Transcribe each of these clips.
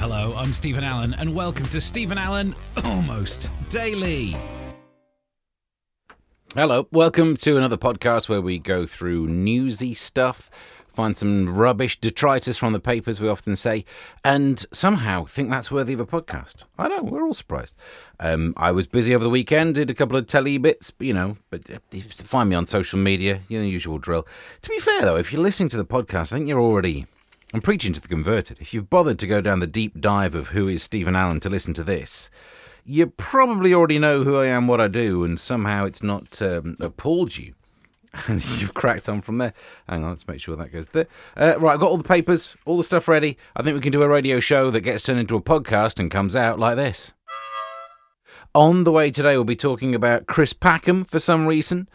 Hello, I'm Stephen Allen, and welcome to Stephen Allen Almost Daily. Hello, welcome to another podcast where we go through newsy stuff, find some rubbish, detritus from the papers, we often say, and somehow think that's worthy of a podcast. I know, we're all surprised. I was busy over the weekend, did a couple of telly bits, but find me on social media, the usual drill. To be fair, though, if you're listening to the podcast, I think you're already... I'm preaching to the converted. If you've bothered to go down the deep dive of who is Stephen Allen to listen to this, you probably already know who I am, what I do, and somehow it's not appalled you. And you've cracked on from there. Hang on, let's make sure that goes there. Right, I've got all the papers, all the stuff ready. I think we can do a radio show that gets turned into a podcast and comes out like this. On the way today, we'll be talking about Chris Packham for some reason.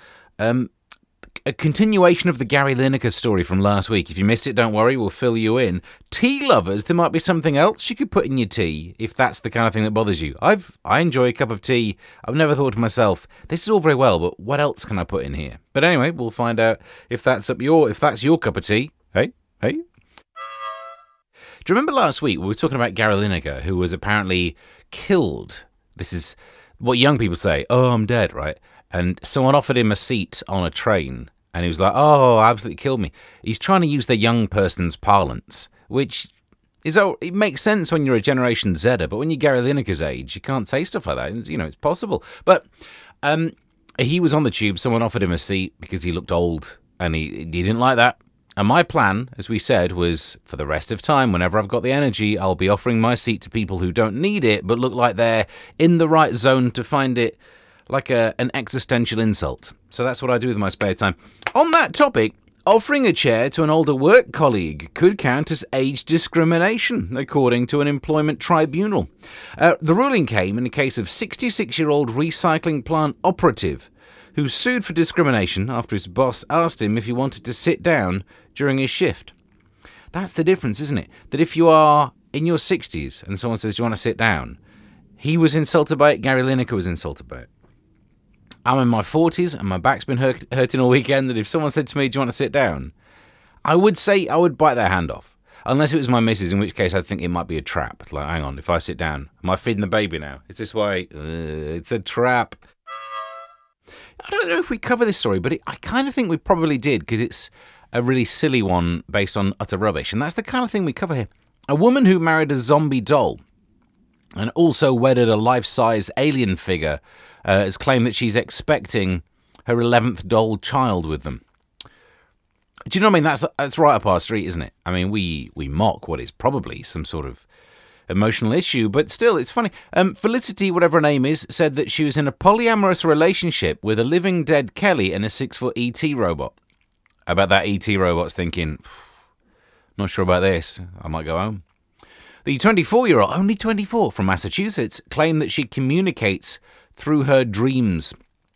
A continuation of the Gary Lineker story from last week. If you missed it, don't worry, we'll fill you in. Tea lovers, there might be something else you could put in your tea if that's the kind of thing that bothers you. I enjoy a cup of tea. I've never thought to myself, this is all very well, but what else can I put in here? But anyway, we'll find out if that's your cup of tea. Hey. Do you remember last week we were talking about Gary Lineker, who was apparently killed? This is what young people say. Oh, I'm dead, right? And someone offered him a seat on a train, and he was like, oh, absolutely killed me. He's trying to use the young person's parlance, which it makes sense when you're a Generation Zer, but when you're Gary Lineker's age, you can't say stuff like that. It's possible. But he was on the tube, someone offered him a seat because he looked old, and he didn't like that. And my plan, as we said, was for the rest of time, whenever I've got the energy, I'll be offering my seat to people who don't need it, but look like they're in the right zone to find it like an existential insult. So that's what I do with my spare time. On that topic, offering a chair to an older work colleague could count as age discrimination, according to an employment tribunal. The ruling came in the case of 66-year-old recycling plant operative who sued for discrimination after his boss asked him if he wanted to sit down during his shift. That's the difference, isn't it? That if you are in your 60s and someone says, do you want to sit down? He was insulted by it, Gary Lineker was insulted by it. I'm in my 40s and my back's been hurting all weekend, and if someone said to me, do you want to sit down? I would say I would bite their hand off. Unless it was my missus, in which case I think it might be a trap. Like, hang on, if I sit down, am I feeding the baby now? Is this why? It's a trap. I don't know if we cover this story, but I kind of think we probably did, because it's a really silly one based on utter rubbish. And that's the kind of thing we cover here. A woman who married a zombie doll and also wedded a life-size alien figure has claimed that she's expecting her 11th doll child with them. Do you know what I mean? That's right up our street, isn't it? I mean, we mock what is probably some sort of emotional issue, but still, it's funny. Felicity, whatever her name is, said that she was in a polyamorous relationship with a living dead Kelly and a 6-foot E.T. robot. I bet that E.T. robot's thinking, not sure about this, I might go home. The 24-year-old, only 24, from Massachusetts, claimed that she communicates through her dreams.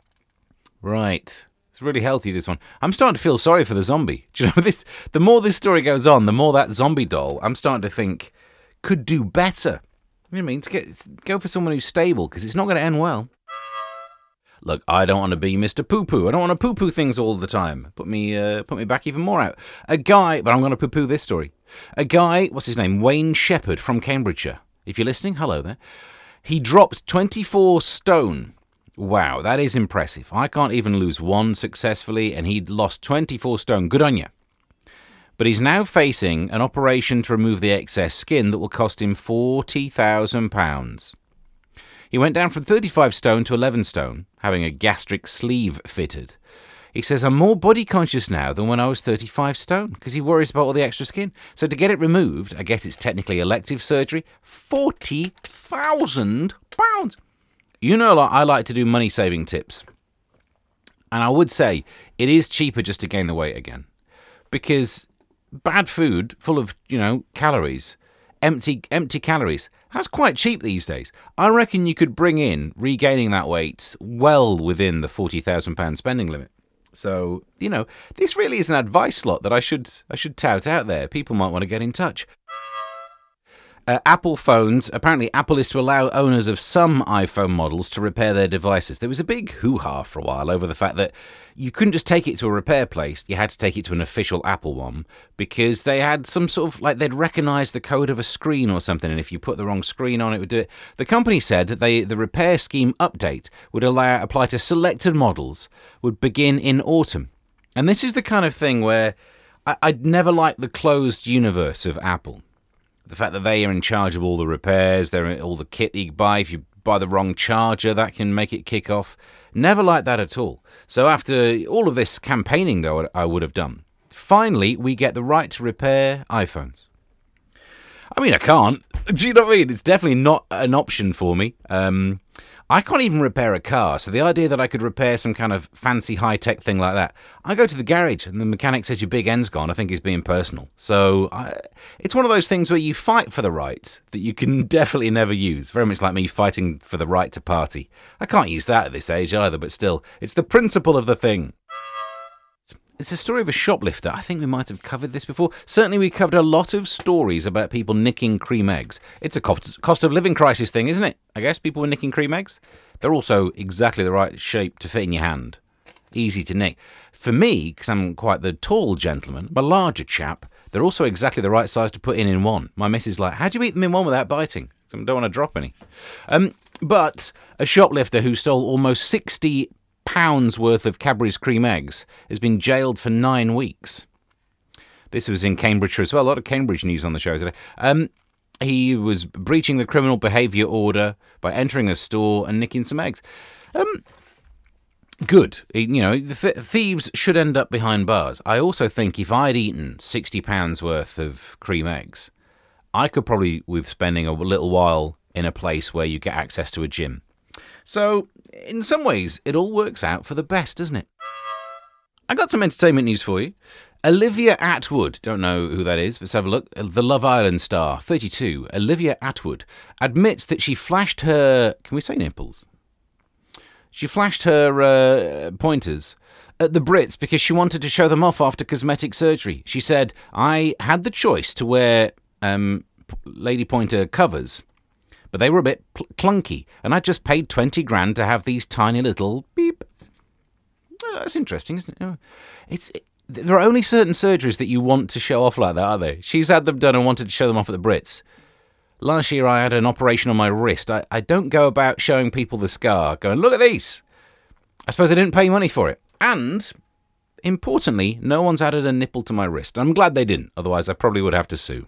Right. It's really healthy, this one. I'm starting to feel sorry for the zombie. Do you know this? The more this story goes on, the more that zombie doll, I'm starting to think, could do better. You know what I mean? To go for someone who's stable, because it's not going to end well. Look, I don't want to be Mr. Poo-Poo. I don't want to poo-poo things all the time. Put me back even more out. A guy, but I'm going to poo-poo this story. A guy, what's his name? Wayne Shepherd from Cambridgeshire. If you're listening, hello there. He dropped 24 stone. Wow, that is impressive. I can't even lose one successfully, and he'd lost 24 stone. Good on you. But he's now facing an operation to remove the excess skin that will cost him £40,000. He went down from 35 stone to 11 stone, having a gastric sleeve fitted. He says, I'm more body conscious now than when I was 35 stone, because he worries about all the extra skin. So to get it removed, I guess it's technically elective surgery, £40,000. You know, I like to do money-saving tips. And I would say it is cheaper just to gain the weight again. Because bad food, full of, calories, empty calories, that's quite cheap these days. I reckon you could bring in regaining that weight well within the £40,000 spending limit. So, this really is an advice slot that I should tout out there. People might want to get in touch. Apple phones, apparently Apple is to allow owners of some iPhone models to repair their devices. There was a big hoo-ha for a while over the fact that you couldn't just take it to a repair place, you had to take it to an official Apple one, because they had some sort of, like, they'd recognise the code of a screen or something, and if you put the wrong screen on, it would do it. The company said that the repair scheme update would apply to selected models, would begin in autumn. And this is the kind of thing where I'd never liked the closed universe of Apple. The fact that they are in charge of all the repairs, they're all the kit that you buy. If you buy the wrong charger, that can make it kick off. Never liked that at all. So after all of this campaigning, though, I would have done, finally we get the right to repair iPhones. I mean, I can't. Do you know what I mean? It's definitely not an option for me. I can't even repair a car, so the idea that I could repair some kind of fancy high-tech thing like that, I go to the garage and the mechanic says your big end's gone, I think he's being personal. So it's one of those things where you fight for the right that you can definitely never use. Very much like me fighting for the right to party. I can't use that at this age either, but still, it's the principle of the thing. It's a story of a shoplifter. I think we might have covered this before. Certainly we covered a lot of stories about people nicking cream eggs. It's a cost of living crisis thing, isn't it? I guess people were nicking cream eggs. They're also exactly the right shape to fit in your hand. Easy to nick. For me, because I'm quite the tall gentleman, I'm a larger chap, they're also exactly the right size to put in one. My missus is like, how do you eat them in one without biting? So I don't want to drop any. But a shoplifter who stole almost £60 worth of Cadbury's cream eggs has been jailed for 9 weeks. This was in Cambridgeshire as well. A lot of Cambridge news on the show today. He was breaching the criminal behaviour order by entering a store and nicking some eggs. Good. Thieves should end up behind bars. I also think if I'd eaten £60 worth of cream eggs, I could probably, with spending a little while in a place where you get access to a gym. So, in some ways, it all works out for the best, doesn't it? I got some entertainment news for you. Olivia Attwood, don't know who that is, but let's have a look. The Love Island star, 32, Olivia Attwood, admits that she flashed her... Can we say nipples? She flashed her pointers at the Brits because she wanted to show them off after cosmetic surgery. She said, I had the choice to wear lady pointer covers, but they were a bit clunky, and I just paid 20 grand to have these tiny little beep. Well, that's interesting, isn't it? There are only certain surgeries that you want to show off like that, aren't there? She's had them done and wanted to show them off at the Brits. Last year I had an operation on my wrist. I don't go about showing people the scar, going, look at these. I suppose I didn't pay money for it. And, importantly, no one's added a nipple to my wrist. I'm glad they didn't, otherwise I probably would have to sue.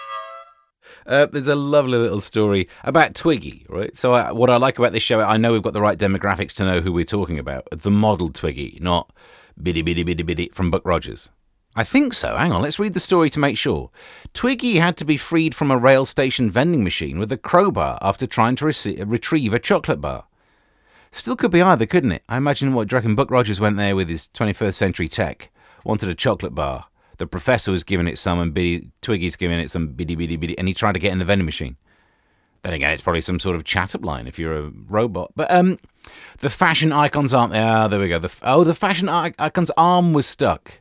There's a lovely little story about Twiggy, right? So what I like about this show, I know we've got the right demographics to know who we're talking about. The model Twiggy, not Biddy Biddy Biddy Biddy from Buck Rogers. I think so. Hang on, let's read the story to make sure. Twiggy had to be freed from a rail station vending machine with a crowbar after trying to retrieve a chocolate bar. Still could be either, couldn't it? I imagine what do you reckon Buck Rogers went there with his 21st century tech, wanted a chocolate bar. The professor was giving it some, and Twiggy's giving it some biddy biddy biddy, and he tried to get in the vending machine. Then again, it's probably some sort of chat-up line if you're a robot. But the fashion icons aren't there. There we go. The fashion icon's arm was stuck.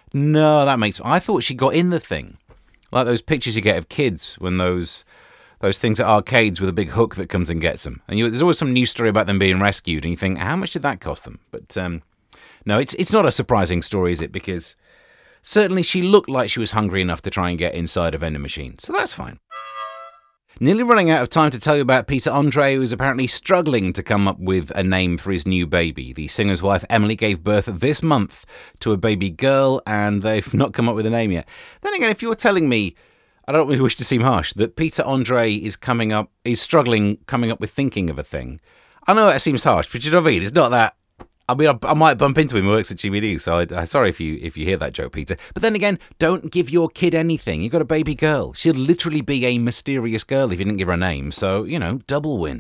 No, that makes... I thought she got in the thing. Like those pictures you get of kids when those things at arcades with a big hook that comes and gets them. And there's always some news story about them being rescued, and you think, how much did that cost them? But no, it's not a surprising story, is it? Because certainly she looked like she was hungry enough to try and get inside a vending machine. So that's fine. Nearly running out of time to tell you about Peter Andre, who is apparently struggling to come up with a name for his new baby. The singer's wife, Emily, gave birth this month to a baby girl, and they've not come up with a name yet. Then again, if you're telling me, I don't really wish to seem harsh, that Peter Andre is struggling coming up with thinking of a thing, I know that seems harsh, but you know what I mean? It's not that. I mean, I might bump into him who works at GBD, so I'm sorry if you hear that joke, Peter. But then again, don't give your kid anything. You've got a baby girl. She'll literally be a mysterious girl if you didn't give her a name. So, double win.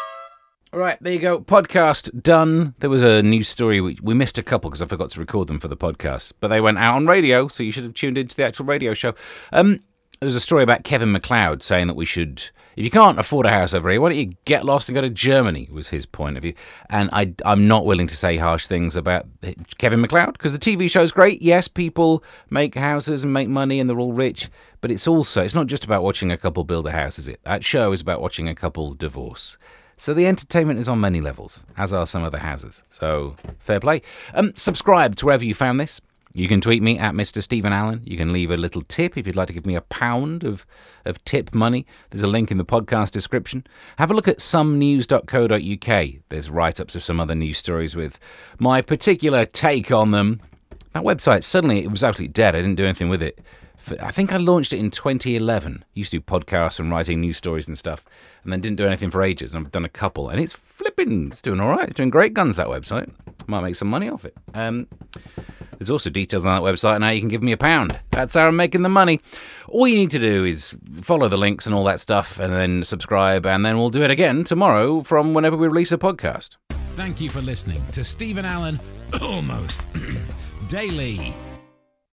All right, there you go. Podcast done. There was a news story. We missed a couple because I forgot to record them for the podcast. But they went out on radio, so you should have tuned into the actual radio show. There was a story about Kevin MacLeod saying that we should If you can't afford a house over here, why don't you get lost and go to Germany, was his point of view. And I'm not willing to say harsh things about Kevin MacLeod, because the TV show's great. Yes, people make houses and make money and they're all rich, but it's not just about watching a couple build a house, is it? That show is about watching a couple divorce. So the entertainment is on many levels, as are some of the houses. So, fair play. Subscribe to wherever you found this. You can tweet me at Mr. Stephen Allen. You can leave a little tip if you'd like to give me £1 of tip money. There's a link in the podcast description. Have a look at somenews.co.uk. There's write-ups of some other news stories with my particular take on them. That website, suddenly it was absolutely dead. I didn't do anything with it. I think I launched it in 2011. Used to do podcasts and writing news stories and stuff, and then didn't do anything for ages. I've done a couple, and it's doing all right. It's doing great guns, that website. Might make some money off it. There's also details on that website and how you can give me £1. That's how I'm making the money. All you need to do is follow the links and all that stuff, and then subscribe, and then we'll do it again tomorrow from whenever we release a podcast. Thank you for listening to Stephen Allen Almost Daily.